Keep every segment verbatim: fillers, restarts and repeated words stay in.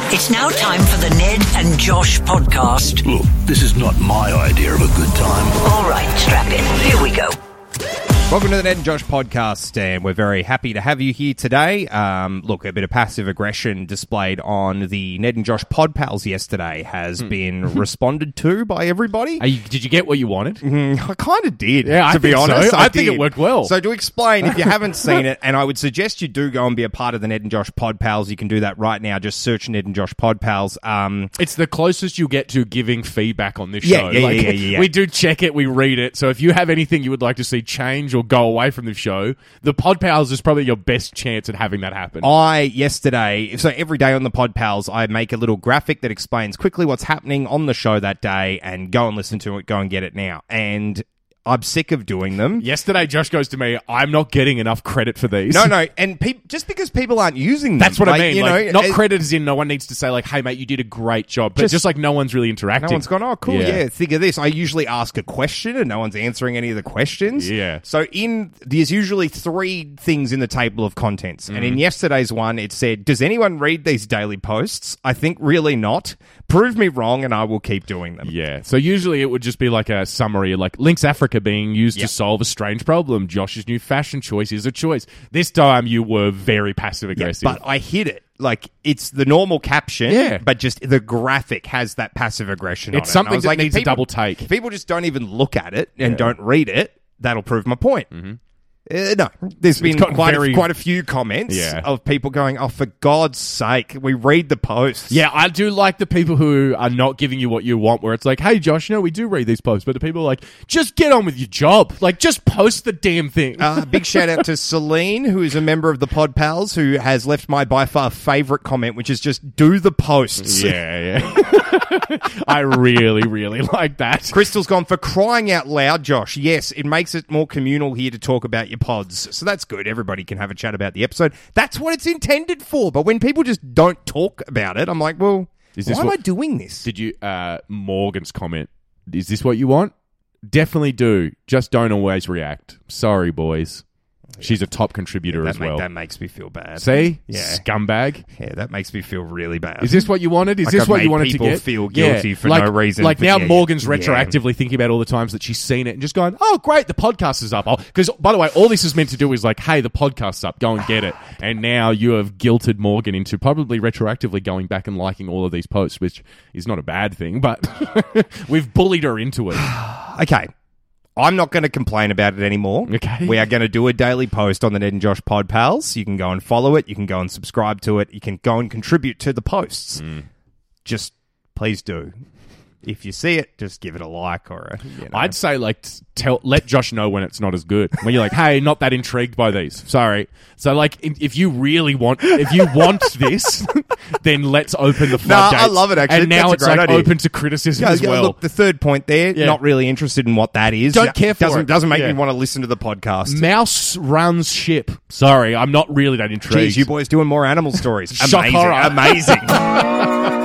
It's now time for the Ned and Josh podcast. Look, this is not my idea of a good time. All right, strap in. Here we go. Welcome to the Ned and Josh podcast, and we're very happy to have you here today. Um, look, a bit of passive aggression displayed on the Ned and Josh pod pals yesterday has been responded to by everybody. Are you, did you get what you wanted? Mm, I kind of did, Yeah, I to be think so. honest. I think did. it worked well. So to explain, if you haven't seen it, and I would suggest you do go and be a part of the Ned and Josh pod pals, you can do that right now. Just search Ned and Josh pod pals. Um, It's the closest you get to giving feedback on this Yeah, show. yeah, yeah, yeah, yeah. We do check it, we read it. So if you have anything you would like to see change or go away from the show, the Pod Pals is probably your best chance at having that happen. I, yesterday, so every day on the Pod Pals, I make a little graphic that explains quickly what's happening on the show that day, and go and listen to it, go and get it now. And I'm sick of doing them. Yesterday, Josh goes to me, I'm not getting enough credit for these. No, no, and peop just because people aren't using them. That's what like, I mean. You Like, know, not it- credit as in no one needs to say, like, hey, mate, you did a great job. But Just- just, like no one's really interacting. No one's gone, oh, cool, yeah. Yeah. think of this. I usually ask a question and no one's answering any of the questions. Yeah. So in there's usually three things in the table of contents. And Mm-hmm. in yesterday's one, it said, does anyone read these daily posts? I think really not. Prove me wrong and I will keep doing them. Yeah. So usually it would just be like a summary, like Lynx Africa being used Yep. to solve a strange problem. Josh's new fashion choice is a choice. This time you were very passive aggressive. But I hit it. Like, it's the normal caption, Yeah. but just the graphic has that passive aggression on it. It's And I something was that like, if needs a people- double take. If people just don't even look at it and Yeah. don't read it, that'll prove my point. Mm-hmm. Uh, no, there's been gotten quite, very- a, quite a few comments Yeah. of people going, oh, for God's sake, we read the posts. Yeah, I do like the people who are not giving you what you want, where it's like, hey, Josh, you know, we do read these posts, but the people are like, just get on with your job. Like, just post the damn thing. Uh, big shout out to Celine, who is a member of the Pod Pals, who has left my by far favourite comment, which is just do the posts. yeah, yeah. I really, really like that. Crystal's gone, for crying out loud, Josh. Yes, it makes it more communal here to talk about your pods. So that's good. Everybody can have a chat about the episode. That's what it's intended for. But when people just don't talk about it, I'm like, well, Is this why am what- I doing this? Did you, uh, Morgan's comment, is this what you want? Definitely do. Just don't always react. Sorry, boys. She's a top contributor that, as make- well. that makes me feel bad. See? Yeah. Scumbag. Yeah, that makes me feel really bad. Is this what you wanted? Is Like this I've what made you wanted to people get? feel guilty for like, no reason. Like For- now, yeah, Morgan's yeah. retroactively thinking about all the times that she's seen it and just going, "Oh, great, the podcast is up." Because by the way, all this is meant to do is like, "Hey, the podcast's up. Go and get it." And now you have guilted Morgan into probably retroactively going back and liking all of these posts, which is not a bad thing, but we've bullied her into it. Okay. I'm not going to complain about it anymore. Okay. We are going to do a daily post on the Ned and Josh Pod Pals. You can go and follow it. You can go and subscribe to it. You can go and contribute to the posts. Mm. Just please do. If you see it, just give it a like or a, you know. I'd say like t- tell let Josh know when it's not as good. When you're like, "Hey, not that intrigued by these. Sorry." So like, if if you really want, if you want this, then let's open the floodgates. I love it, actually. And now That's a it's great like idea. open to criticism Yeah, as yeah, well. Look, the third point there, Yeah. not really interested in what that is. Don't care for doesn't, it. Doesn't make Yeah. me want to listen to the podcast. Mouse runs ship. Sorry, I'm not really that intrigued. Jeez, you boys doing more animal stories. Shock Amazing. horror. Amazing.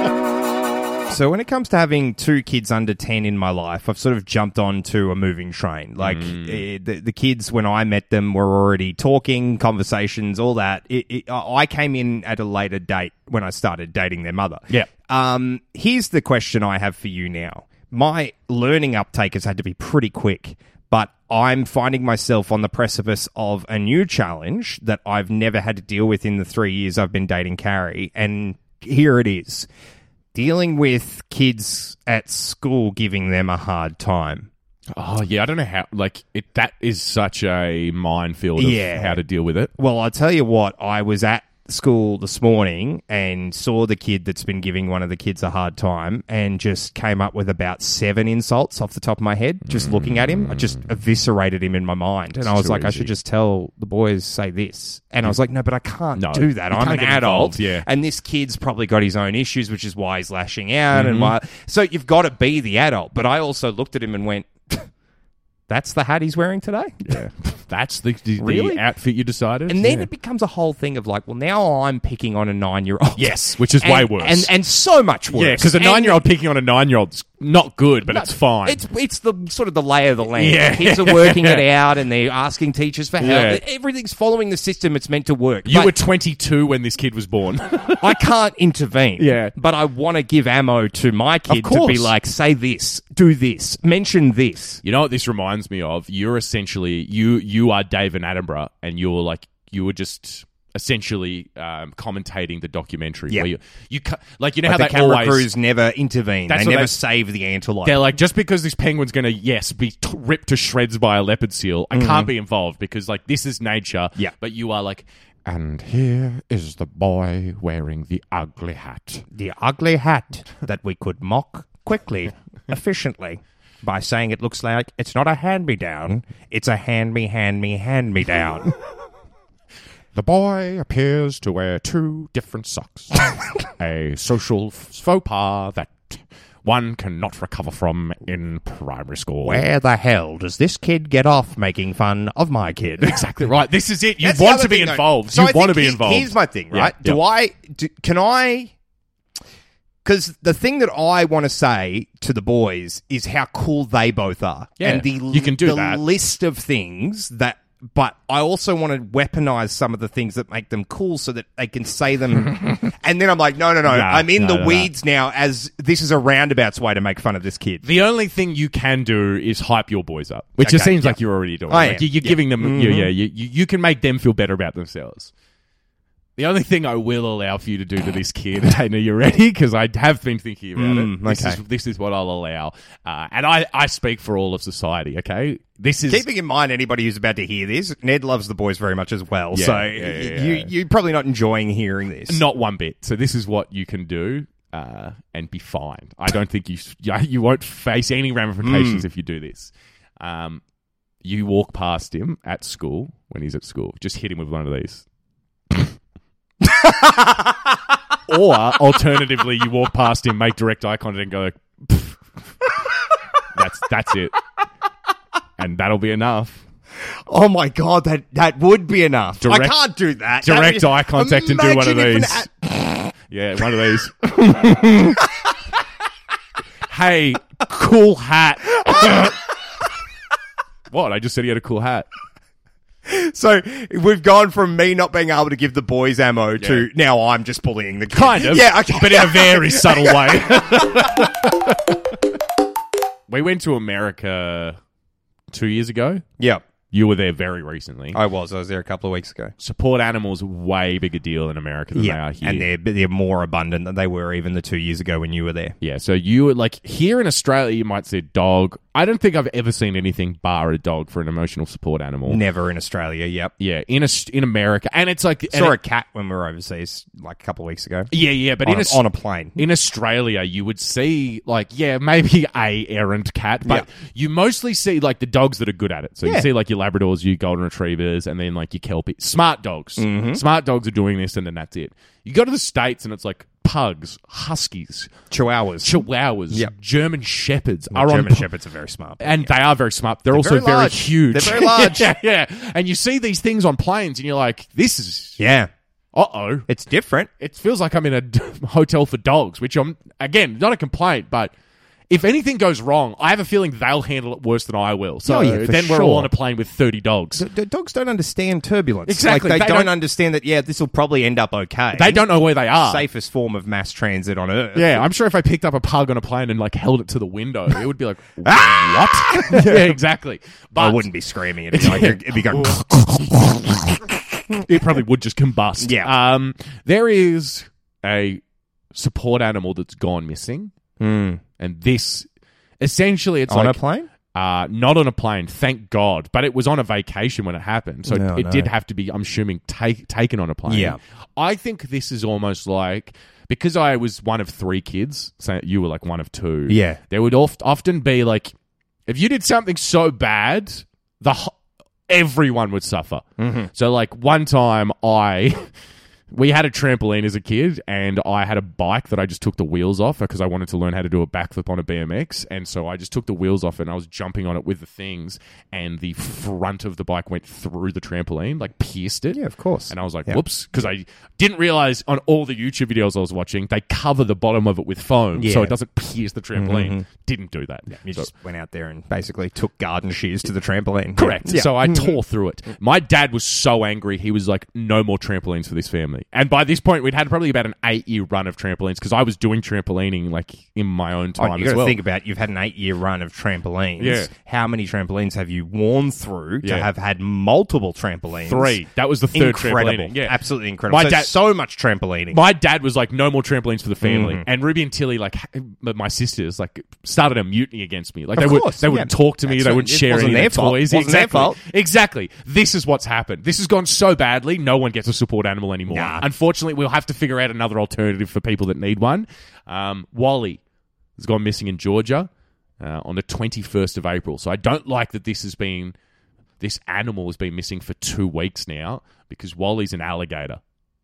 So when it comes to having two kids under ten in my life, I've sort of jumped onto a moving train. Like eh, the, the kids, when I met them, were already talking, conversations, all that. It, it, I came in at a later date when I started dating their mother. Yeah. Um, here's the question I have for you now. My learning uptake has had to be pretty quick, but I'm finding myself on the precipice of a new challenge that I've never had to deal with in the three years I've been dating Carrie. And here it is. Dealing with kids at school giving them a hard time. Oh yeah, I don't know how. Like it, that is such a minefield of Yeah. how to deal with it. Well, I'll tell you what, I was at school this morning and saw the kid that's been giving one of the kids a hard time and just came up with about seven insults off the top of my head just looking at him. I just eviscerated him in my mind. And It's I was too like, I easy. should just tell the boys, say this. And I was like, no, but I can't No, do that. you I'm can't an get adult. involved, yeah. And this kid's probably got his own issues, which is why he's lashing out. Mm-hmm. And why. So you've got to be the adult. But I also looked at him and went, that's the hat he's wearing today? Yeah. That's the, the, Really? the outfit you decided? And then Yeah. it becomes a whole thing of like, well, now I'm picking on a nine-year-old. Yes, which is and, way worse. And, and so much worse. Yeah, because a And- nine-year-old picking on a nine-year-old's not good, but it's fine. It's it's the sort of the lay of the land. Yeah. The kids are working it out, and they're asking teachers for help. Yeah. Everything's following the system it's meant to work. you But were twenty-two when this kid was born. I can't intervene. Yeah. But I want to give ammo to my kid to be course. like, say this, do this, mention this. You know what this reminds me of? You're essentially you you are David Attenborough, and you're like you were just essentially um, commentating the documentary. Yeah. Where you, you ca- like you know Like how the they camera always crews never intervene. That's They what never they- save the antelope. they're like, just because this penguin's going to, yes, be t- ripped to shreds by a leopard seal, I can't be involved because, like, this is nature. Yeah. But you are like, and here is the boy wearing the ugly hat. The ugly hat that we could mock quickly, efficiently, by saying it looks like it's not a hand-me-down, it's a hand-me-hand-me-hand-me-down. The boy appears to wear two different socks. A social f- faux pas that one cannot recover from in primary school. Where the hell does this kid get off making fun of my kid? Exactly right. This is it. You That's the want other to be thing, though. involved. So you I want to think be he- involved. Here's my thing, Yeah, right? Do yeah. I? Do, can I? Because the thing that I want to say to the boys is how cool they both are, Yeah, and the you can do the that. list of things that. But I also want to weaponize some of the things that make them cool so that they can say them. And then I'm like, no, no, no. Nah, I'm in no, the no, no. weeds now as this is a roundabout's way to make fun of this kid. The only thing you can do is hype your boys up, which it Okay, seems yeah. like you're already doing. I Like am, you- you're yeah. giving them, you, yeah, you, you you can make them feel better about themselves. The only thing I will allow for you to do to this kid, Dana, you ready? Because I have been thinking about Mm, it. This, okay. is, this is what I'll allow. Uh, and I, I speak for all of society, okay? This is... Keeping in mind anybody who's about to hear this, Ned loves the boys very much as well. Yeah, so yeah, yeah, you, yeah. you're probably not enjoying hearing this. Not one bit. So this is what you can do uh, and be fine. I don't think you you won't face any ramifications Mm. if you do this. Um, you walk past him at school when he's at school. Just hit him with one of these. Or alternatively, you walk past him, make direct eye contact, and go, "Pff." "That's that's it," and that'll be enough. Oh my god, that that would be enough. I Direct- can't do that. Direct That- eye contact and do one of Imagine these. if an Yeah, one of these. Hey, cool hat. What? I just said he had a cool hat. a- so we've gone from me not being able to give the boys ammo to now I'm just bullying the kid. Kind of. Yeah, okay. But in a very subtle way. We went to America two years ago. Yeah, You were there very recently. I was. I was there a couple of weeks ago. Support animals way bigger deal in America than they Yeah, are here. and they're they're more abundant than they were even the two years ago when you were there. Yeah, so you were like here in Australia, you might see a dog. I don't think I've ever seen anything bar a dog for an emotional support animal. Never in Australia. Yep. Yeah, in a, in America, and it's like and Saw a it- cat when we were overseas like a couple of weeks ago. yeah, yeah, but on, in a, Aus- on a plane. in Australia, you would see like yeah, maybe a errant cat, but you mostly see like the dogs that are good at it. So you Yeah. see like your Labradors, your Golden Retrievers, and then like your Kelpie, smart dogs. Mm-hmm. Smart dogs are doing this, and then that's it. You go to the States, and it's like pugs, huskies, Chihuahuas. Chihuahuas, Yep. German Shepherds Well, are German on. Shepherds are very smart. And they are very smart. They're, also very very, large. huge. They're very large. yeah, yeah. And you see these things on planes, and you're like, "This is Yeah. uh oh." It's different. It feels like I'm in a d- hotel for dogs, which I'm again not a complaint, but if anything goes wrong, I have a feeling they'll handle it worse than I will. So Oh, yeah, for then we're all sure. on a plane with thirty dogs. The, the dogs don't understand turbulence. Exactly. Like, they, They don't, don't- understand that, yeah, this will probably end up okay. They don't know where they are. Safest form of mass transit on Earth. Yeah, I'm sure if I picked up a pug on a plane and like held it to the window, it would be like, what? yeah, exactly. But I wouldn't be screaming. It'd be, like, it'd be going... it probably would just combust. Yeah. Um, there is a support animal that's gone missing, Mm. and this essentially it's On like a plane? Uh, not on a plane, thank God. But it was on a vacation when it happened. So No, it no. did have to be, I'm assuming, take, taken on a plane. Yeah. I think this is almost like, because I was one of three kids, so you were like one of two. Yeah. There would oft, often be like, if you did something so bad, the ho- everyone would suffer. Mm-hmm. So like one time I We had a trampoline as a kid, and I had a bike that I just took the wheels off because I wanted to learn how to do a backflip on a B M X. And so I just took the wheels off and I was jumping on it with the things, and the front of the bike went through the trampoline, like pierced it. Yeah, of course. And I was like, Yeah. whoops, because I didn't realize on all the YouTube videos I was watching, they cover the bottom of it with foam Yeah. so it doesn't pierce the trampoline. Mm-hmm. Didn't do that. You So- just went out there and basically took garden shears to the trampoline. Correct. Yeah. So I tore through it. My dad was so angry. He was like, no more trampolines for this family. And by this point, we'd had probably about an eight-year run of trampolines because I was doing trampolining like in my own Oh, time you as got to well. think about you've had an eight-year run of trampolines. Yeah. How many trampolines have you worn through to Yeah. have had multiple trampolines? Three. That was the third Incredible. trampolining. Yeah. Absolutely incredible. My so, dad- so much trampolining. My dad was like, no more trampolines for the family. Mhm. And Ruby and Tilly, like, my sisters, like, started a mutiny against me. Like, Of they, would, course, they wouldn't yeah. talk to me. That's They what- wouldn't it share wasn't any of their their fault. toys. Wasn't their exactly. fault. Exactly. This is what's happened. This has gone so badly, no one gets a support animal anymore. Nah. Unfortunately, we'll have to figure out another alternative for people that need one. Um, Wally has gone missing in Georgia uh, on the twenty-first of April. So I don't like that this has been, this animal has been missing for two weeks now because Wally's an alligator.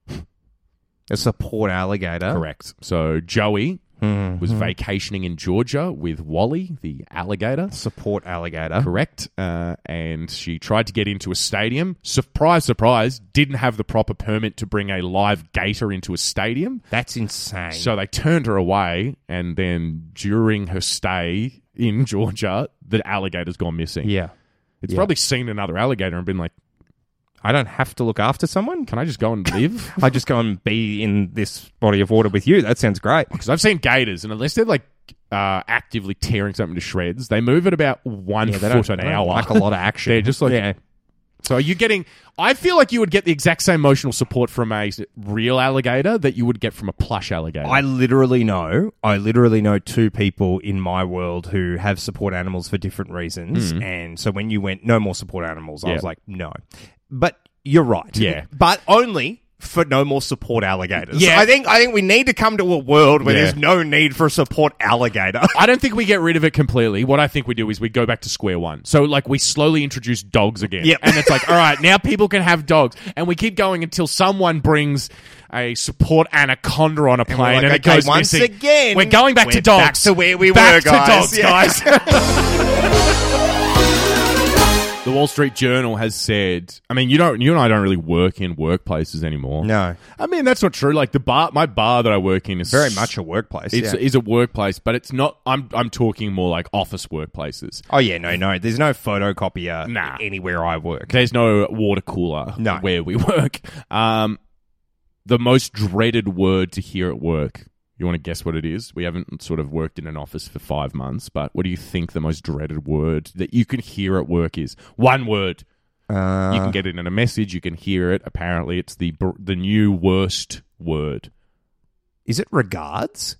A support alligator. Correct. So Joey Mhm. was vacationing in Georgia with Wally, the alligator. Support alligator. Correct. Uh, and she tried to get into a stadium. Surprise, surprise, didn't have the proper permit to bring a live gator into a stadium. That's insane. So they turned her away. And then during her stay in Georgia, the alligator's gone missing. yeah. It's Yeah. probably seen another alligator and been like, I don't have to look after someone. can I just go and live? I just go and be in this body of water with you. That sounds great. Because I've seen gators, and unless they're like uh, actively tearing something to shreds, they move at about one Yeah, they foot don't, an they don't hour. like a lot of action. They're just like, yeah. So are you getting? I feel like you would get the exact same emotional support from a real alligator that you would get from a plush alligator. I literally know, I literally know two people in my world who have support animals for different reasons. And so when you went, no more support animals, I Yeah. was like, no. But you're right. Yeah. But only for no more support alligators. Yeah. I think I think we need to come to a world where Yeah. there's no need for a support alligator. I don't think we get rid of it completely. What I think we do is we go back to square one. So, like, we slowly introduce dogs again. Yep. And it's like, all right, now people can have dogs. And we keep going until someone brings a support anaconda on a plane we're like, and it okay, goes once missing. again, We're going back we're to dogs. back to where we Back were, to guys. dogs, Yeah. guys. The Wall Street Journal has said, I mean, you don't, you and I don't really work in workplaces anymore. No. I mean, that's not true. Like the bar, my bar that I work in is Very much a workplace. It's yeah. is a workplace, but it's not. I'm I'm talking more like office workplaces. Oh, yeah, no, no. There's no photocopier Nah. anywhere I work. There's no water cooler No. where we work. Um, the most dreaded word to hear at work. You want to guess what it is? We haven't sort of worked in an office for five months, but what do you think the most dreaded word that you can hear at work is? One word. Uh, You can get it in a message. You can hear it. Apparently, it's the br- the new worst word. is it regards?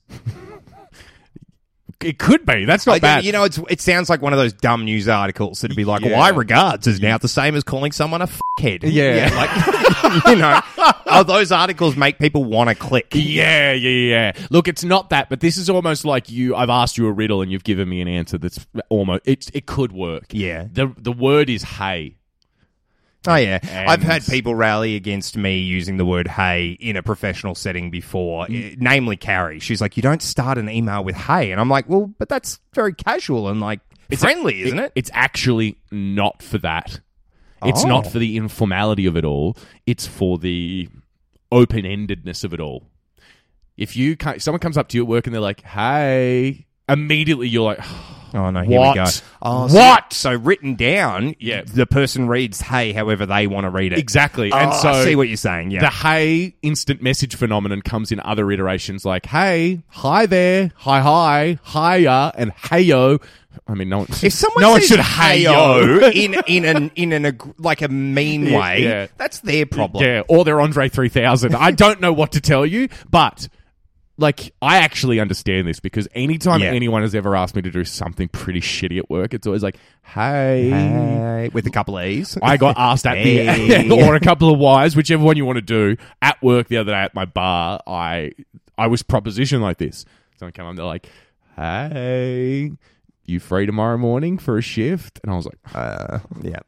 It could be. That's not I, bad. You know, it's, it sounds like one of those dumb news articles that'd be like, Yeah. why regards is now the same as calling someone a fuckhead. Yeah. like, you know, oh, those articles make people want to click. Yeah, yeah, yeah. Look, it's not that, but this is almost like you. I've asked you a riddle and you've given me an answer that's almost. It's it could work. Yeah. The the word is hey. Oh, yeah. And- I've had people rally against me using the word hey in a professional setting before, eh, namely Carrie. She's like, you don't start an email with hey. And I'm like, well, but that's very casual and like friendly, isn't it? It's actually not for that. It's not Oh. for the informality of it all. It's for the open-endedness of it all. If you ca- someone comes up to you at work and they're like, hey, immediately you're like, Oh, no, here What? we go. Oh, What? So, so written down, Yeah. the person reads hey however they want to read it. exactly. Oh, and so I see what you're saying, yeah. the hey instant message phenomenon comes in other iterations like, hey, hi there, hi, hi, hiya, and heyo. I mean, no one. If someone no one says should hey-o heyo. in in an in an ag- like a mean Yeah, way, yeah. that's their problem. Yeah, or they're Andre three thousand. I don't know what to tell you, but like I actually understand this because anytime Yeah. anyone has ever asked me to do something pretty shitty at work, it's always like, hey. Hey, with a couple of e's. I got asked at Hey. the or a couple of Y's, whichever one you want to do. At work the other day at my bar, I I was propositioned like this. Someone came up, they're like, hey, you free tomorrow morning for a shift? And I was like, Uh, yeah.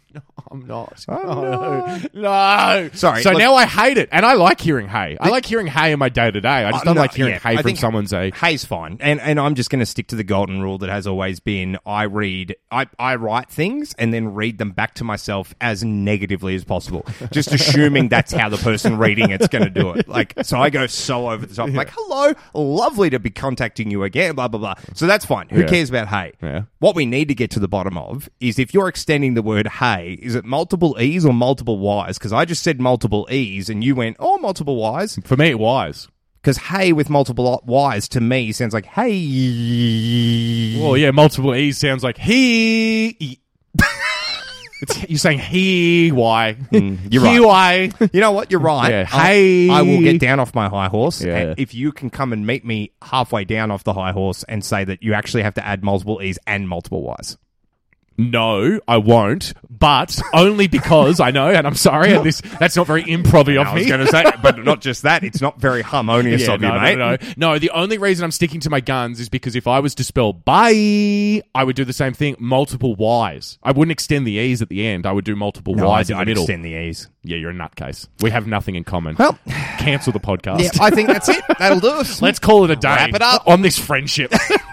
I'm not. Oh, no. no. Sorry, So look- now I hate it. And I like hearing hey. I like hearing hey in my day to day. I just Uh, don't no, like hearing yeah, hey I from think someone say. Hey's fine, and and I'm just going to stick to the golden rule that has always been: I read, I I write things and then read them back to myself as negatively as possible, just assuming that's how the person reading it's going to do it. Like, so I go so over the top, like, hello, lovely to be contacting you again, blah blah blah. So that's fine. Who Yeah. cares about hey? Yeah. What we need to get to the bottom of is if you're extending the word hey, is it multiple e's or multiple y's? Because I just said multiple e's and you went, oh, multiple y's. For me, wise. Because hey with multiple y's to me sounds like hey. Well, yeah, multiple e's sounds like he. It's, you're saying he, why? you're he, right. why? You know what? You're right. Yeah, I- hey. I will get down off my high horse. Yeah. And if you can come and meet me halfway down off the high horse and say that you actually have to add multiple e's and multiple y's. No, I won't, but only because I know, and I'm sorry, and this that's not very improv-y of I was me. going to say, but not just that. It's not very harmonious Yeah, of you, no, mate. no, no, no. The only reason I'm sticking to my guns is because if I was to spell bye, I would do the same thing, multiple Y's. I wouldn't extend the E's at the end. I would do multiple No, Y's I'd, in the I'd middle. extend the e's. Yeah, you're a nutcase. We have nothing in common. Well, Cancel the podcast. yeah, I think that's it. That'll do us. Let's call it a day. Wrap it up. On this friendship.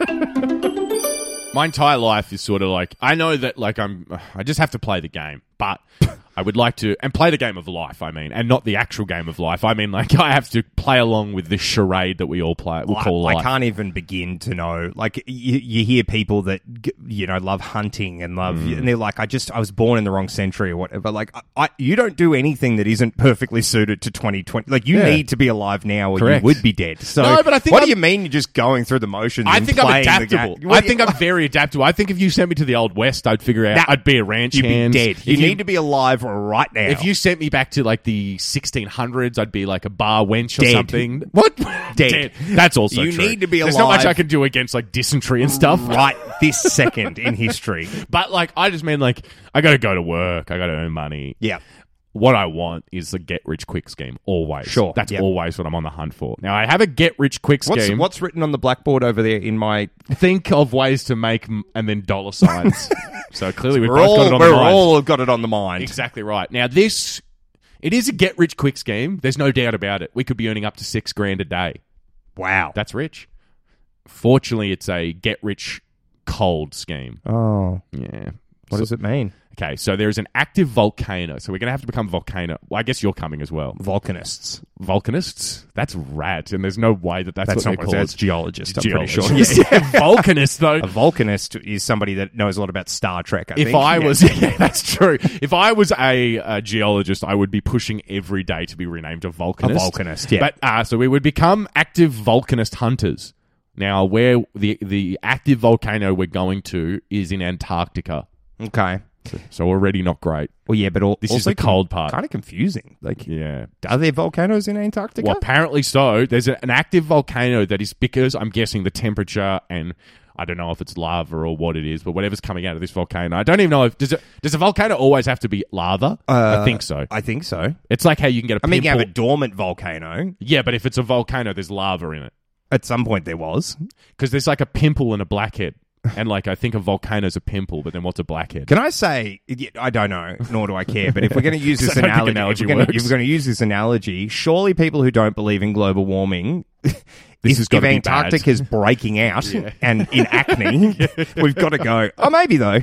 My entire life is sort of like, I know that like I'm, I just have to play the game, but I would like to, and play the game of life, I mean, and not the actual game of life. I mean, like, I have to play along with this charade that we all play, we call I, life. I can't even begin to know. Like, you, you hear people that, g- you know, love hunting and love, Mm. and they're like, I just, I was born in the wrong century or whatever. Like, I, I, you don't do anything that isn't perfectly suited to twenty twenty. Like, you Yeah. need to be alive now or Correct. you would be dead. So, No, but I think what I'm- do you mean you're just going through the motions I and think I'm playing the adaptable. game? I think I'm very adaptable. I think if you sent me to the Old West, I'd figure out Nah, I'd be a ranch You'd hand. be dead. If You, need to be alive right now. If you sent me back to like the sixteen hundreds, I'd be like a bar wench or Dead. something. What? Dead. That's also You true. need to be There's not much alive. I can do against like dysentery and stuff. right this second in history. But like, I just mean like, I got to go to work. I got to earn money. Yeah. What I want is a get rich quick scheme. Always. Sure. That's Yep. always what I'm on the hunt for. Now I have a get rich quick What's, scheme. what's written on the blackboard over there in my... Think of ways to make m- and then dollar signs. So clearly we've We're both all, got it on we're the mind. all got it on the mind. Exactly right. Now this, it is a get rich quick scheme. There's no doubt about it. We could be earning up to six grand a day. Wow. That's rich. Fortunately, it's a get rich cold scheme. Oh, Yeah. what does it mean? Okay, so there is an active volcano. So we're going to have to become volcano. Well, I guess you're coming as well. Volcanists. Volcanists? That's rad. And there's no way that that's, That's what not they're what called. it's geologist, I'm pretty sure. Geologist. Yeah, volcanist, though. A volcanist is somebody that knows a lot about Star Trek, I If think. I Yeah. was, yeah, that's true. If I was a, a geologist, I would be pushing every day to be renamed a volcanist. A volcanist, yeah. But uh, so we would become active volcanist hunters. Now, where the the active volcano we're going to is in Antarctica. Okay. So already not great. Well, yeah, but all, This is also the cold part. Kind of confusing. Like, Yeah. are there volcanoes in Antarctica? Well, apparently so. There's a, an active volcano that is because I'm guessing the temperature and I don't know if it's lava or what it is, but whatever's coming out of this volcano. I don't even know if does it does a volcano always have to be lava? Uh, I think so. I think so. It's like how you can get a I mean, you pimple. have a dormant volcano. Yeah, but if it's a volcano, there's lava in it At some point there was. because there's like a pimple and a blackhead, and like I think a volcano's a pimple, but then what's a blackhead? Can I say, I don't know, nor do I care, but if we're going to use this I don't think analogy, analogy if, we're gonna, works. if we're going to use this analogy, surely people who don't believe in global warming, This if, has gotta if be Antarctica bad. is breaking out and in acne, we've got to go, oh, maybe though.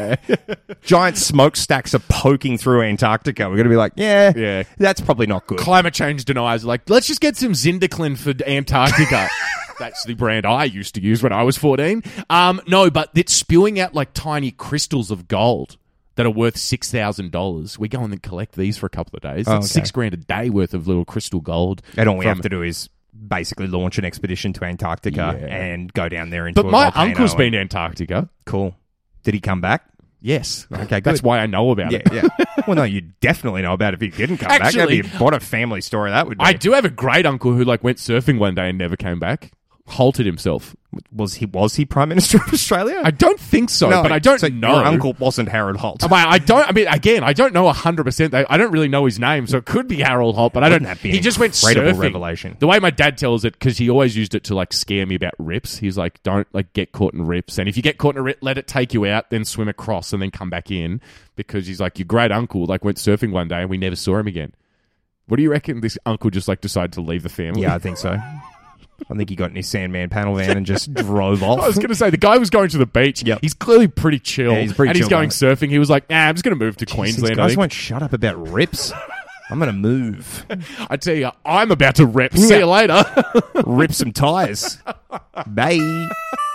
Giant smokestacks are poking through Antarctica. We're going to be like, yeah, Yeah. that's probably not good. Climate change deniers are like, let's just get some Zindaclin for Antarctica. That's the brand I used to use when I was fourteen. Um, no, but it's spewing out like tiny crystals of gold that are worth six thousand dollars. We go and then collect these for a couple of days. That's Oh, okay. six grand a day worth of little crystal gold. And all we from- have to do is basically launch an expedition to Antarctica Yeah. and go down there into But a my volcano uncle's and- been to Antarctica. Cool. Did he come back? Yes. Okay, That's good. why I know about Yeah, it. yeah. Well, no, you definitely know about it if he didn't come Actually- back. That'd be, what a family story that would be. I do have a great uncle who like went surfing one day and never came back. Halted himself. Was he was he Prime Minister of Australia? I don't think so, No, but I don't so know. Your uncle wasn't Harold Holt. I, I don't. I mean, again, I don't know one hundred percent. I don't really know his name, so it could be Harold Holt, but I don't. Wouldn't that be He an just went incredible surfing. revelation? The way my dad tells it, because he always used it to like scare me about rips. He's like, "Don't like get caught in rips, and if you get caught in a rip, let it take you out, then swim across, and then come back in." Because he's like, your great uncle like went surfing one day, and we never saw him again. What do you reckon? This uncle just like decided to leave the family? Yeah, I think so. I think he got in his Sandman panel van and just drove off. I was going to say, the guy was going to the beach. Yep. He's clearly pretty chill. Yeah, he's pretty and he's chill, going mate. surfing. He was like, nah, I'm just going to move to Jeez, Queensland. These I guys think. won't shut up about rips. I'm going to move. I tell you, I'm about to rip. See you later. Rip some tires. Bye.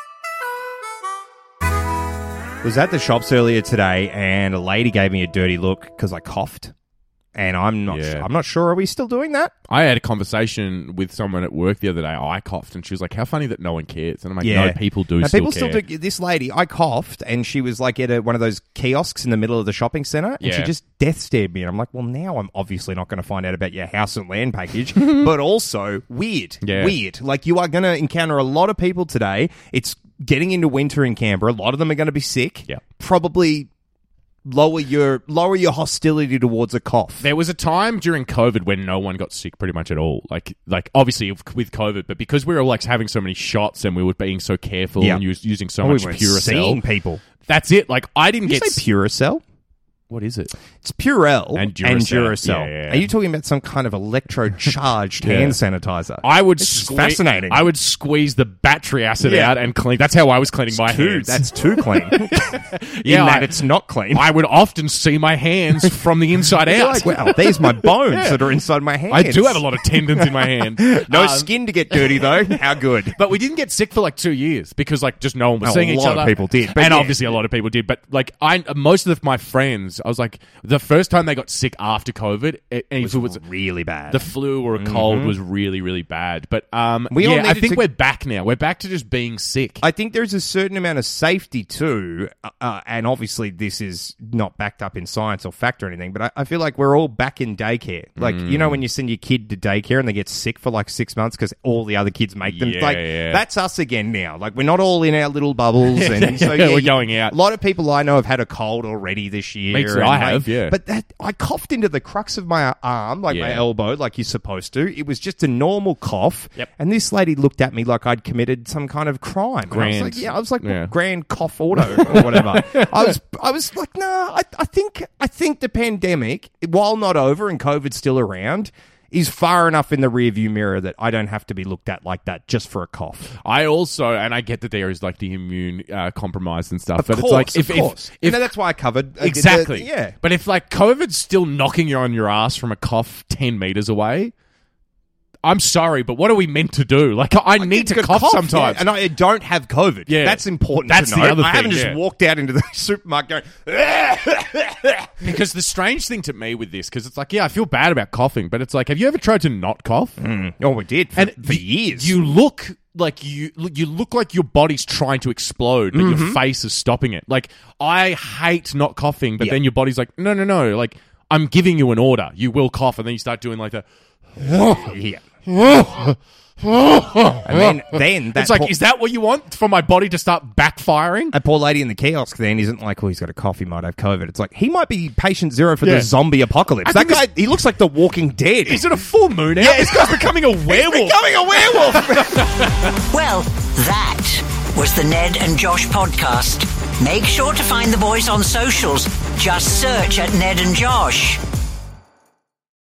Was at the shops earlier today, and a lady gave me a dirty look because I coughed. And I'm not. Yeah. Su- I'm not sure. Are we still doing that? I had a conversation with someone at work the other day. I coughed, and she was like, "How funny that no one cares." And I'm like, "No, people do Now, still people care." still do. This lady, I coughed, and she was like at a, one of those kiosks in the middle of the shopping centre, and she Yeah. just death stared me. And I'm like, well, now I'm obviously not going to find out about your house and land package, but also weird, Yeah. weird. Like you are going to encounter a lot of people today. It's getting into winter in Canberra. A lot of them are going to be sick. Yeah. Probably lower your lower your hostility towards a cough. There was a time during COVID when no one got sick pretty much at all. Like, like obviously with COVID, but because we were like having so many shots and we were being so careful Yeah. and us- using so Oh, we much weren't Puracell, seeing people. that's it. Like, I didn't Did you get say Puracell? What is it? It's Purell And and Duracell. Duracell. Yeah, yeah, yeah. Are you talking about some kind of electro-charged Yeah. hand sanitizer? I would This is sque- fascinating. I would squeeze the battery acid Yeah. out and clean. That's how I was cleaning my Too- hands. That's too clean. Yeah, In that I- it's not clean. I would often see my hands from the inside You're out. like, wow, there's my bones that are inside my hands. I do have a lot of tendons in my hand. No Um, skin to get dirty, though. How good. But we didn't get sick for like two years because like just no one was Oh, seeing a each lot of other. people did, but and yeah. obviously a lot of people did. But like I, most of my friends, I was like the first time they got sick after COVID, it, and if it was really bad. the flu or a cold was really really bad. But um, We all yeah, I needed think to- we're back now. We're back to just being sick. I think there's a certain amount of safety too, uh, uh, and obviously this is not backed up in science or fact or anything, but I, I feel like we're all back in daycare. Like, you know when you send your kid to daycare and they get sick for like six months because all the other kids make them? Yeah, like, yeah. that's us again now. Like, we're not all in our little bubbles. And so, Yeah, yeah, we're you- going out. A lot of people I know have had a cold already this year. Me too, and, I like, have, yeah. But that I coughed into the crux of my arm, like my Yeah. elbow, like you're supposed to. It was just a normal cough. Yep. And this lady looked at me like I'd committed some kind of crime. And I was Grand. like, yeah, I was like, Yeah. grand cough auto or whatever. I was, I was like, no, I, I think, I think the pandemic, while not over and COVID's still around, is far enough in the rearview mirror that I don't have to be looked at like that just for a cough. I also, and I get that there is like the immune uh, compromise and stuff, Of but course, it's like of if course. if, if no, that's why I covered uh, the- exactly, the- yeah. But if like COVID's still knocking you on your ass from a cough ten meters away, I'm sorry, but what are we meant to do? Like, I, need to Get cough, sometimes. yeah, and I don't have COVID. Yeah. That's important. That's to the know. other I haven't thing, just yeah. walked out into the supermarket going. Because the strange thing to me with this, because it's like, yeah, I feel bad about coughing, but it's like, have you ever tried to not cough? Oh, we did for, And for y- years. You look like you you look like your body's trying to explode, but Mm-hmm. your face is stopping it. Like, I hate not coughing, but Yeah. then your body's like, no, no, no. Like, I'm giving you an order. You will cough, and then you start doing like the. yeah. And then, then that It's like, poor, is that what you want for my body to start backfiring? that poor lady in the kiosk then isn't like, oh, he's got a cough, he might have COVID. It's like, he might be patient zero for Yeah. the zombie apocalypse. I That think guy, he looks like the Walking Dead. Is it a full moon out? This guy's becoming a werewolf. becoming a werewolf. Well, that was the Ned and Josh podcast. Make sure to find the boys on socials. Just search at Ned and Josh.